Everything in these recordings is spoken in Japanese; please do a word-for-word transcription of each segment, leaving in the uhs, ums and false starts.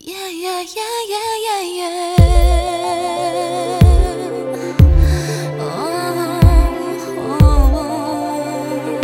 Yeah, yeah, yeah, yeah, yeah, yeah. Oh, oh,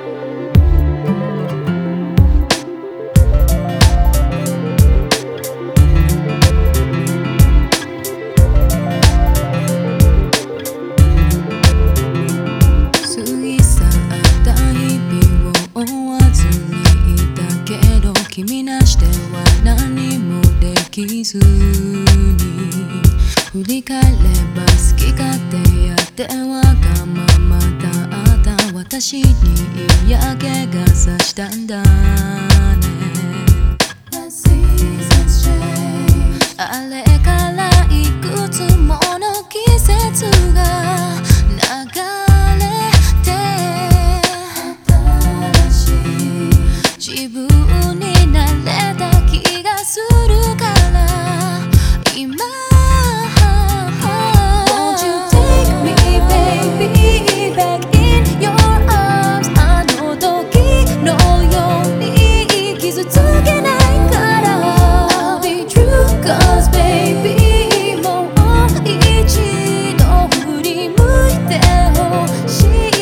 過ぎ去った日々を追わずにいたけど君なしでは何もできずに振り返れば好き勝手やってわがままだった私に嫌気がさしたんだね。あれからいくつもの季節が流れて自分になれた気がするから今 Won't you take me baby back in your arms あの時のように傷つけないから I'll be true cause baby もう一度振り向いてほしい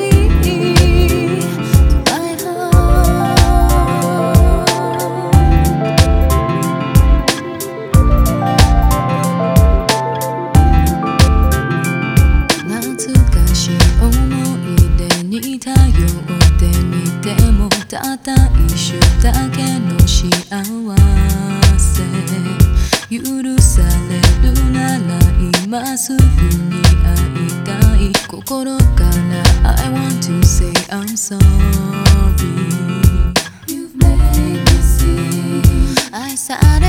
たった一瞬だけの幸せ許されるなら今すぐに会いたい心から I want to say I'm sorry You've made me see I